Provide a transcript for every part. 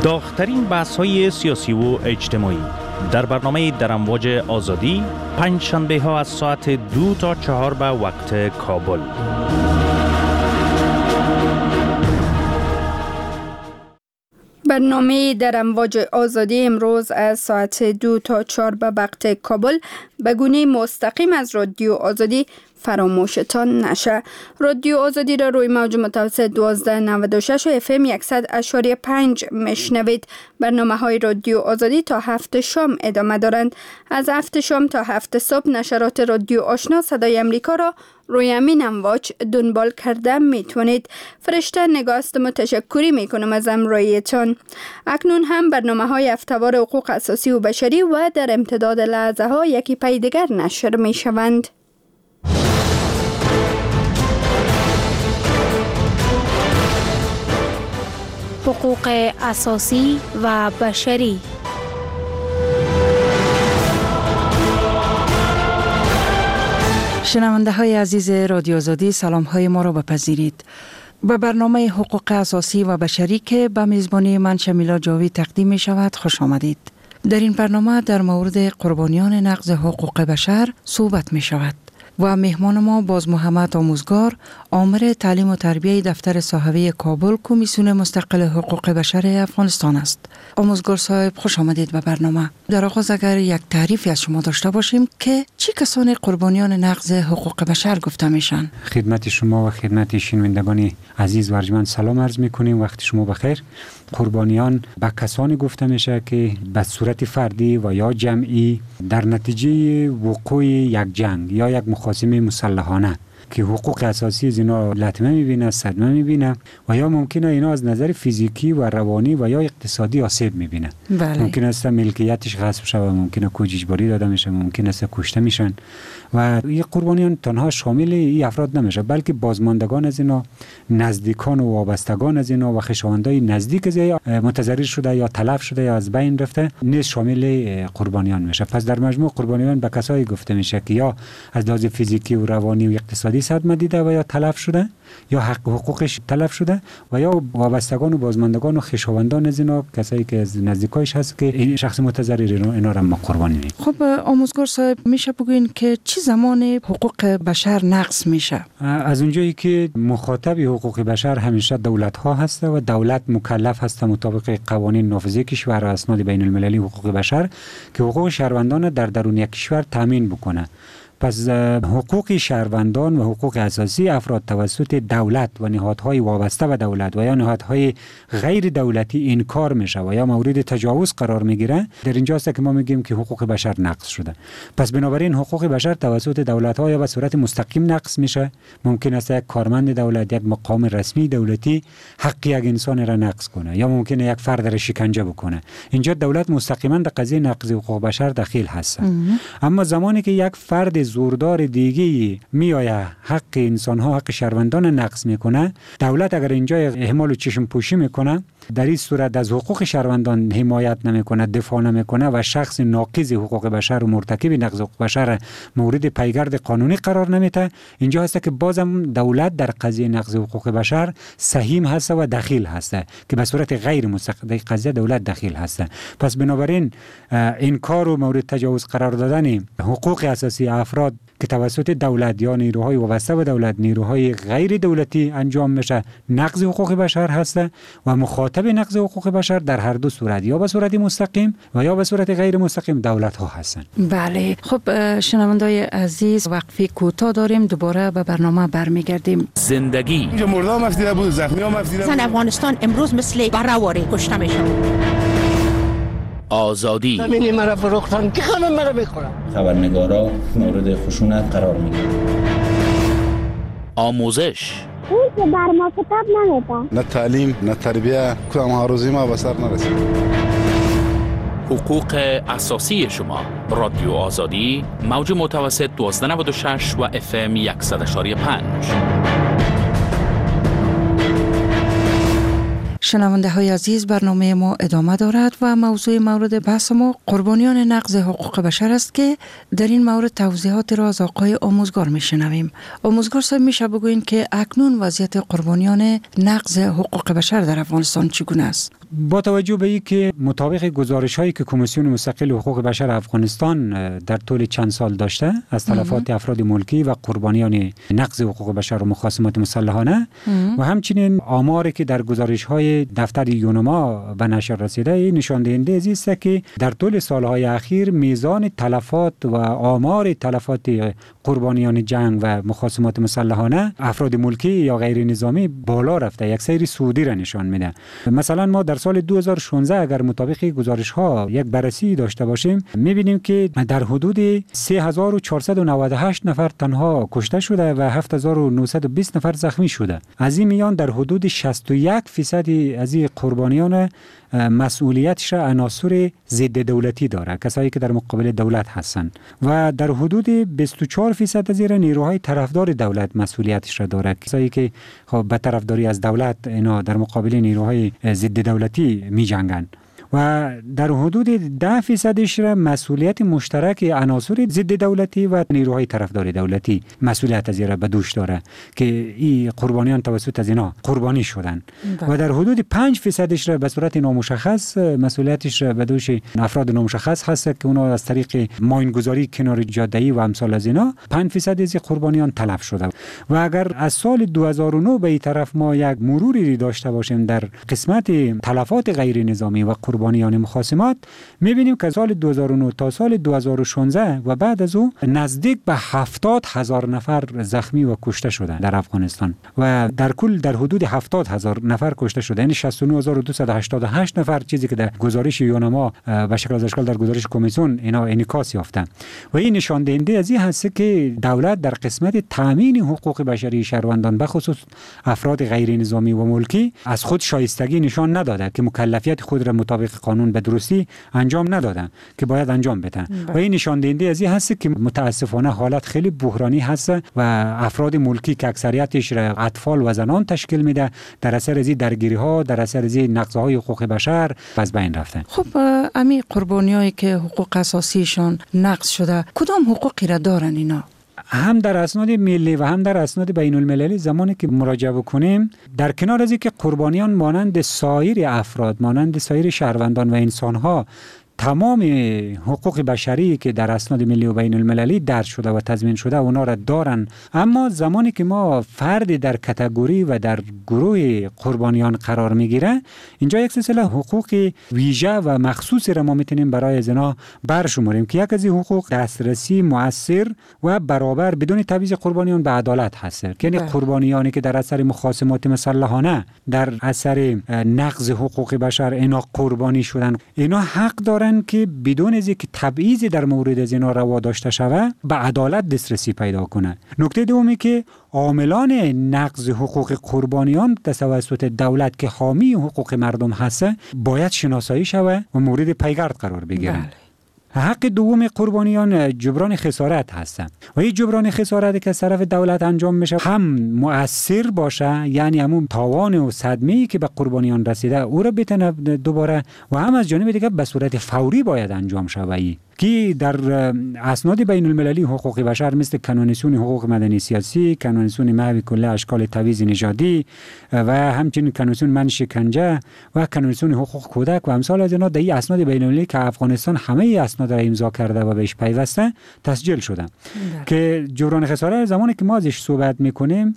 داغ‌ترین بحث‌های سیاسی و اجتماعی در برنامه در امواج آزادی پنج شنبه ها از ساعت 2 تا 4 به وقت کابل. برنامه در امواج آزادی امروز از ساعت 2 تا 4 به وقت کابل به گونه مستقیم از رادیو آزادی فراموشتان نشه. رادیو آزادی را روی موج متوسط 1296 و اف ام 100.5 میشنوید. برنامه های رادیو آزادی تا 7 شام ادامه دارند. از 7 شام تا 7 صبح نشرات رادیو آشنا صدای امریکا را روی همین امواج دنبال کرده میتونید. فرشته نگاست متشکری میکنم از همراهیتان. اکنون هم برنامه های هفته‌وار حقوق اساسی و بشری و در امتداد لحظه ها یکی پی دیگر نشر میشوند. حقوق اساسی و بشری. شنونده های عزیز رادیو آزادی، سلام های ما را بپذیرید. به برنامه حقوق اساسی و بشری که به میزبانی من شمیلا جاوی تقدیم می شود خوش آمدید. در این برنامه در مورد قربانیان نقض حقوق بشر صحبت می شود و مهمان ما باز محمد آموزگار، آمر تعلیم و تربیه دفتر صحوی کابل، کمیسیون مستقل حقوق بشر افغانستان است. آموزگار صاحب خوش آمدید به برنامه. در آغاز اگر یک تعریفی از شما داشته باشیم که چی کسان قربانیان نقض حقوق بشر گفته میشن؟ خدمت شما و خدمت شنوندگان عزیز و ارجمند سلام عرض میکنیم. وقت شما بخیر. قربانیان به کسانی گفته میشه که به صورت فردی و یا جمعی در نتیجه وقوع یک جنگ یا یک مخاصمه مسلحانه که حقوق اساسی از اینا لطمه میبینه، صدمه میبینه و یا ممکنه اینا از نظر فیزیکی و روانی و یا اقتصادی آسیب میبینه. ممکن است ملکیتش غصب شود، ممکنه کوج اجباری داده میشه، ممکن است کشته میشن و این قربانیان تنها شامل این افراد نمیشه، بلکه بازماندگان از اینا، نزدیکان و وابستگان از اینا و خویشاوندای نزدیک از اینا متضرر شده یا تلف شده یا از بین رفته نیز شامل قربانیان میشه. پس در مجموع قربانیان به کسایی گفته میشه که یا از لحاظ فیزیکی و روانی و اقتصادی صدمه دیده و یا تلف شده یا حقوقش تلف شده و یا وابستگان و بازماندگان و خویشاوندان از اینا، کسایی که از نزدیکایش هست که این شخص متضرر اینا را ما قربانی می‌کنیم. خب آموزگار صاحب، میشه بگوین که چه زمان حقوق بشر نقض میشه؟ از اونجایی که مخاطب حقوق بشر همیشه دولت ها هست و دولت مکلف هست مطابق قوانین نافذه کشور و اسناد بین المللی حقوق بشر که حقوق شهروندان در درون یک کشور تامین بکنه. پس حقوق شهروندان و حقوق اساسی افراد توسط دولت و نهادهای وابسته به دولت و یا نهادهای غیر دولتی انکار میشه و یا مورد تجاوز قرار میگیره، در اینجاست که ما میگیم که حقوق بشر نقض شده. پس بنابراین حقوق بشر توسط دولت ها یا به صورت مستقیم نقض میشه. ممکن است یک کارمند دولت، یک مقام رسمی دولتی حق یک انسان را نقض کنه یا ممکنه یک فرد را شکنجه بکنه. اینجا دولت مستقیما در قضیه نقض حقوق بشر دخیل هست. اما زمانی که یک فرد زوردار دیگه میآید حق انسان ها، حق شهروندان نقض میکنه، دولت اگر اینجا اهمال و چشم پوشی میکنه، در این صورت از حقوق شهروندان حمایت نمیکنه، دفاع نمیکنه و شخص ناقض حقوق بشر و مرتکب نقض حقوق بشر مورد پیگرد قانونی قرار نمیده، اینجا هست که بازم دولت در قضیه نقض حقوق بشر سهیم هست و دخیل هست که به صورت غیر مستقیم قضیه دولت دخیل هست. پس بنابراین انکار و مورد تجاوز قرار دادن حقوق اساسی افراد که توسط دولت یا نیروهای وابسته به دولت، نیروهای غیر دولتی انجام میشه، نقض حقوق بشر هست و مخاطب نقض حقوق بشر در هر دو صورت، یا به صورت مستقیم و یا به صورت غیر مستقیم، دولت ها هستند. بله. خب شنوندای عزیز، وقفه کوتاه داریم، دوباره به برنامه برمیگردیم. زندگی اینجا مردم مفدیده بود، زخمی ها مفدیده بود. افغانستان امروز مثل برآوری کشته میشه. آزادی زمینی مرا فروختن که خانم مرا بخورم. خبرنگارا مورد خشونت قرار میگیرن. آموزش اون که بر ما کتاب نمیده، نه تعلیم نه تربیه، کدام ها روزی ما به سر نرسید. حقوق اساسی شما. رادیو آزادی، موج متوسط 1296 و اف ام 100.5. شنونده های عزیز، برنامه ما ادامه دارد و موضوع مورد بحث ما قربانیان نقض حقوق بشر است که در این مورد توضیحات را از آقای آموزگار میشنویم. آموزگار صاحب، میشه بگوین که اکنون وضعیت قربانیان نقض حقوق بشر در افغانستان چگونه است؟ با توجه به اینکه مطابق گزارش‌هایی که کمیسیون مستقل حقوق بشر افغانستان در طول چند سال داشته از تلفات افراد ملکی و قربانیان نقض حقوق بشر و مخاصمات مسلحانه و همچنین آماری که در گزارش‌های دفتر یونما به نشر رسیده نشان دهنده است که در طول سالهای اخیر میزان تلفات و آمار تلفات قربانیان جنگ و مخاصمات مسلحانه افراد ملکی یا غیر نظامی بالا رفته، یک سیر صعودی را نشان میده. مثلا ما در سال 2016 اگر مطابق گزارش ها یک بررسی داشته باشیم میبینیم که در حدود 3498 نفر تنها کشته شده و 7920 نفر زخمی شده. از این میان در حدود 61% از این قربانیان مسئولیتش را عناصر ضد دولتی داره، کسایی که در مقابل دولت هستند و در حدود 24% از این نیروهای طرفدار دولت مسئولیتش را داره، کسایی که خب به طرفداری از دولت اینا در مقابل نیروهای ضد دولتی می جنگن و در حدود 10% را مسئولیت مشترک عناصر ضد دولتی و نیروهای طرفدار دولتی مسئولیت از این را به دوش داره که این قربانیان توسط از اینا قربانی شدن و در حدود 5% را به صورت نامشخص مسئولیتش را به دوش افراد نامشخص هست که اونا از طریق ماینگذاری کنار جاده‌ای و امثال از اینا 5% از قربانیان تلف شده. و اگر از سال 2009 به این طرف ما یک مروری داشته باشیم در قسمت تلفات غیر نظامی و قربانیان مخاصمات می‌بینیم که سال 2009 تا سال 2016 و بعد از او نزدیک به 70,000 نفر زخمی و کشته شده در افغانستان و در کل در حدود 70,000 نفر کشته شده، یعنی 69288 نفر، چیزی که در گزارش یونما و شکل از اشکال در گزارش کمیسیون اینا انعکاس یافته و این نشان دهنده از این هست که دولت در قسمت تامین حقوق بشری شهروندان به خصوص افراد غیر نظامی و ملکی از خود شایستگی نشان نداده که مکلفیت خود را مطابق قانون به درستی انجام ندادن که باید انجام بدن و این نشان دهنده از این هست که متاسفانه حالت خیلی بحرانی هست و افراد ملکی که اکثریتش را اطفال و زنان تشکیل میده در اثر از درگیری ها، در اثر از نقض‌های حقوق بشر از بین رفتن. خب امی قربانیایی که حقوق اساسیشان نقض شده کدام حقوقی را دارن اینا؟ هم در اسناد ملی و هم در اسناد بین المللی زمانی که مراجعه بکنیم در کنار از اینکه قربانیان مانند سایر افراد، مانند سایر شهروندان و انسانها تمام حقوق بشری که در اسناد ملی و بین المللی درج شده و تضمین شده اونا را دارن، اما زمانی که ما فرد در کاتگوری و در گروه قربانیان قرار میگیره اینجا یک سلسله حقوق ویژه و مخصوصی را ما میتونیم برای از اینا برشماریم که یک از این حقوق دسترسی مؤثر و برابر بدون تبعیض قربانیان به عدالت هست. یعنی قربانیانی که در اثر مخاصمات مسلحانه در اثر نقض حقوق بشر اینا قربانی شدن، اینا حق دارن که بدون از اینکه تبعیضی در مورد از اینا روا داشته شود به عدالت دسترسی پیدا کنه. نکته دومی که عاملان نقض حقوق قربانیان توسط دولت که حامی حقوق مردم هست باید شناسایی شود و مورد پیگرد قرار بگیرن. حق دوم قربانیان جبران خسارت هستند و این جبران خسارت که از طرف دولت انجام میشه هم مؤثر باشه، یعنی همون تاوان و صدمه‌ای که به قربانیان رسیده او را بتونه دوباره و هم از جانب دیگه به صورت فوری باید انجام شود که در اسناد بین المللی حقوق بشر مثل کنونسیون حقوق مدنی سیاسی، کنونسیون محو کل اشکال تبعیض نژادی و همچنین کنونسیون من شکنجه و کنونسیون حقوق کودک و امثال از اینا در این اسناد بین المللی که افغانستان همه اسناد را امضا کرده و بهش پیوسته تسجیل شده که جبران خسارت زمانی که ما ازش صحبت میکنیم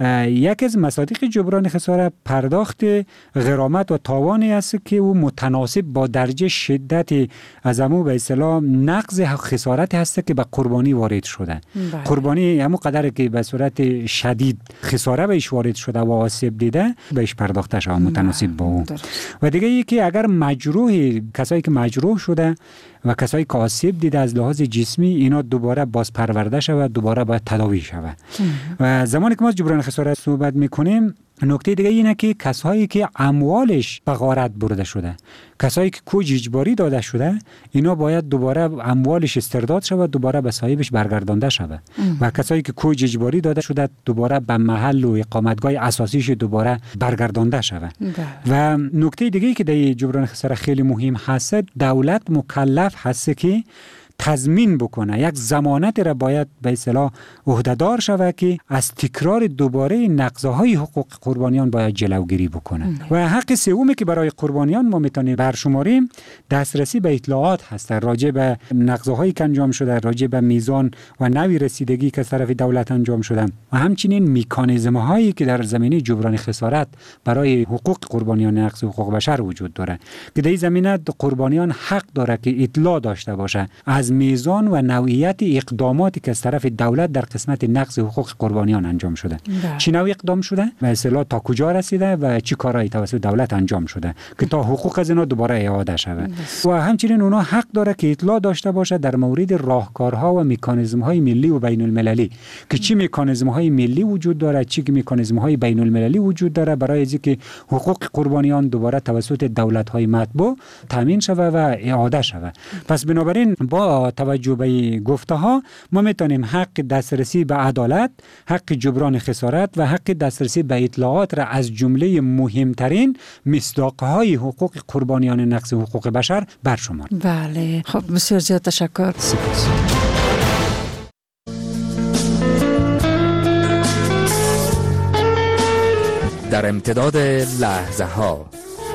یک از مصادیق جبران خسارت پرداخت غرامت و تاوانی است که او متناسب با درجه شدت از همون به اصطلاح نقض خسارت هست که به قربانی وارد شده. قربانی همون قدر که به صورت شدید خساره بهش وارد شده و آسیب دیده بهش پرداخته شده متناسب با اون. و دیگه یکی اگر مجروح، کسایی که مجروح شده و کسایی که آسیب دیده از لحاظ جسمی اینا دوباره باز پرورده شود، دوباره باید تداوی شود. و زمانی که ما جبران خسارت صحبت میکنیم نکته دیگه اینه که کسایی که اموالش به غارت برده شده، کسایی که کوج اجباری داده شده، اینا باید دوباره اموالش استرداد شود، دوباره به صاحبش برگردانده شود و کسایی که کوج اجباری داده شده دوباره به محل و اقامتگاه اساسیش دوباره برگردانده شود. و نکته دیگه که در جبران خسارت خیلی مهم هست، دولت مکلف هست که تضمین بکنه، یک ضمانت را باید به اصطلاح عهدهدار شود که از تکرار دوباره نقض‌های حقوق قربانیان باید جلوگیری بکنه. و حق سومی که برای قربانیان ما میتونیم برشماریم دسترسی به اطلاعات هست راجع به نقض‌هایی که انجام شده، راجع به میزان و نوع رسیدگی که از طرف دولت انجام شده و همچنین مکانیزم‌هایی که در زمینه جبران خسارت برای حقوق قربانیان نقض حقوق بشر وجود داره که در این زمینه قربانیان حق داره که اطلاع داشته باشه از میزان و نوعیت اقداماتی که از طرف دولت در قسمت نقض حقوق قربانیان انجام شده. چه نوع اقدام شده و اصطلاح تا کجا رسیده و چه کارهایی توسط دولت انجام شده که تا حقوق از اینا دوباره اعاده شود. و همچنین اونا حق داره که اطلاع داشته باشه در مورد راهکارها و مکانیزم‌های ملی و بین المللی که چه مکانیزم‌های ملی وجود داره، چه مکانیزم‌های بین المللی وجود داره برای اینکه حقوق قربانیان دوباره توسط دولت‌های مطبوع تامین شود و اعاده شود. پس بنابراین با توجه به گفته‌ها ما میتونیم حق دسترسی به عدالت، حق جبران خسارت و حق دسترسی به اطلاعات را از جمله مهمترین مصداق‌های حقوق قربانیان نقض حقوق بشر برشماریم. بله، خب بسیار زیاد تشکر. در امتداد لحظه ها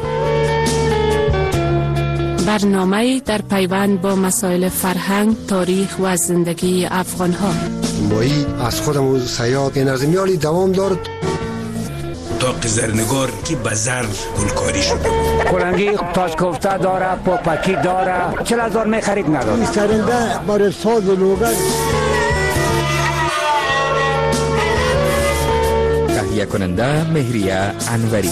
برنامه در پیوند با مسائل فرهنگ، تاریخ و زندگی افغان ها. مایی از خودمون سیاد نظمیالی دوام دارد. تاق زرنگار که بزر گلکاری شده. کلنگی تاج کوفته داره، پاپکی داره. 40,000 می خرید نداره. سرنده برای ساز و لوگر. تهیه کننده مهریه انوری.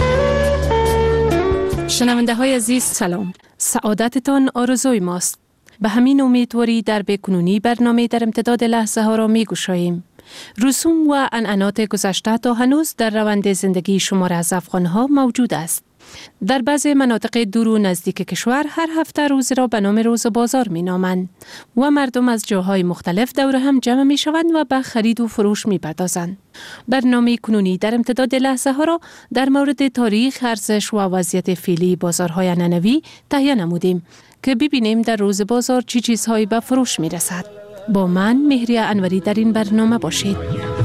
شنونده های عزیز سلام. سعادتتان آرزوی ماست. به همین امیدواری در بکنونی برنامه در امتداد لحظه ها را می گشاییم. رسوم و عنعنات گذشته تا هنوز در روند زندگی شمار از افغان‌ها موجود است. در بعضی مناطق دور و نزدیک کشور هر هفته روزی را به نام روز بازار می نامند و مردم از جاهای مختلف دور هم جمع می شوند و به خرید و فروش می پردازند. برنامه کنونی در امتداد لحظه ها را در مورد تاریخ، ارزش و وضعیت فعلی بازارهای عنعنوی تهیه نمودیم که ببینیم در روز بازار چه چیزهایی به فروش می رسد. با من مهریه انوری در این برنامه باشید.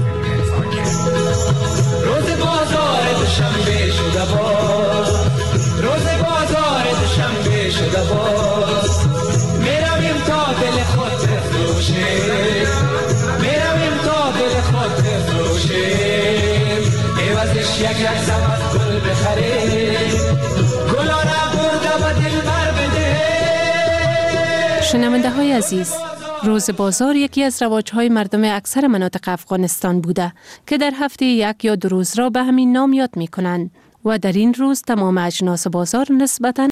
روز بازار دوشنبه شده باز، روز بازار دوشنبه شده باز، میرویم تا دل خود بفروشیم، میرویم تا دل خود بفروشیم، عوضش یک زبط گل بخریم، گلا را برده و دلبر بده. شنونده های عزیز، روز بازار یکی از رواج‌های مردم اکثر مناطق افغانستان بوده که در هفته 1 یا 2 روز را به همین نام یاد می‌کنند و در این روز تمام اجناس بازار نسبتاً